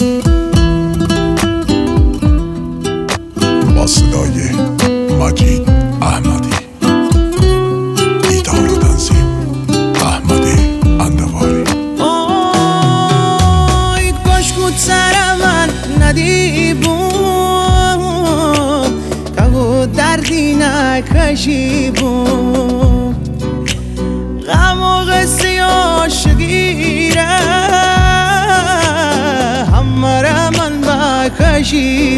با صدای مجید احمدی، ایدار و تنظیم احمدی اندواری. آی کاش بود سر من ندی بود که دردی نکشی بود غم و قصه عاشقی را همه من بکشی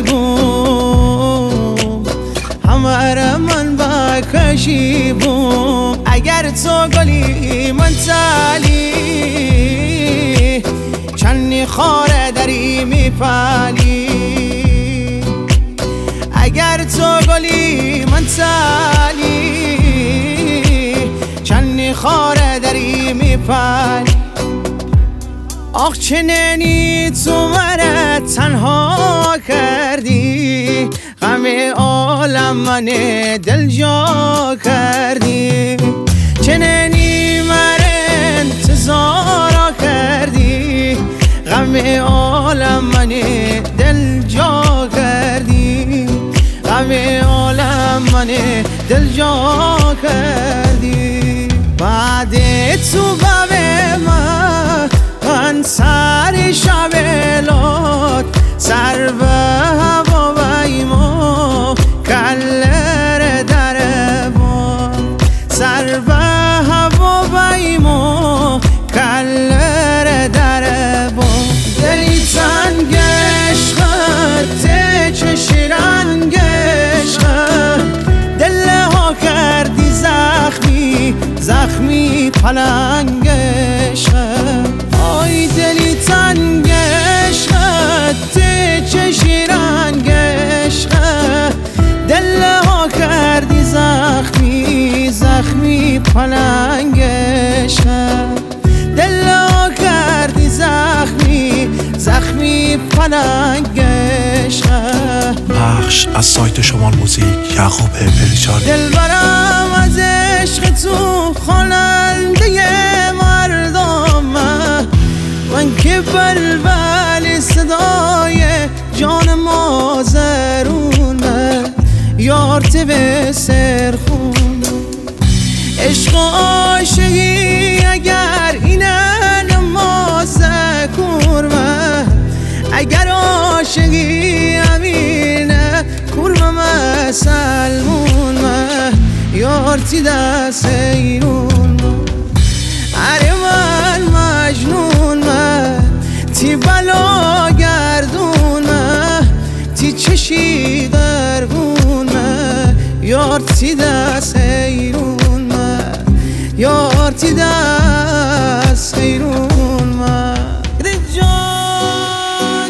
بود همه من بکشی بود اگر تو گلی من تالی چندی خاره دری میپالی اگر تو گلی من تالی چندی خاره دری میپالی آخ چنینی تو مرا تنها کردی غم عالم من دل جا کردی چنینی مرا انتظار کردی غم عالم من دل جا کردی غم عالم من دل جا کردی بعد تو باب من سر شبلات سر به هوا ویما کلر در بان سر به هوا ویما کلر در بان دلی تنگ عشقت چه شیرنگ عشقت دل ها کردی زخمی زخمی پلنگ عشقت آی دلی تنگ عشقت چه شیرنگ عشقت دل ها کردی زخمی زخمی پلنگ عشقت دل ها کردی زخمی زخمی پلنگ عشقت. بخش از سایت شمال موزیک یعقوب پریچاری. دلبرم از عشق تو خواننده مردم من که بلبل صدای جان مازرونه یارت به سر خونه عشق عاشقی اگر اینه نماز کورمه اگر عاشقی امینه کورمه سلمونه یارتی دست ایرون اره من مجنون تی بلا گردون تی چشی درگون یارتی دست ایرون یارتی دست ایرون جان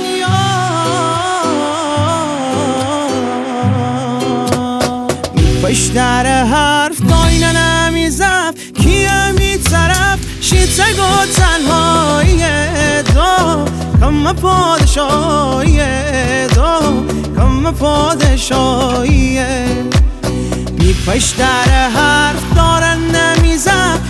پشتر حرف داینه نمیزف کیه میطرف شیطه گو تنهایی دو کم پادشاهی دو کم پادشاهی بی پشتر حرف دارن نمیزف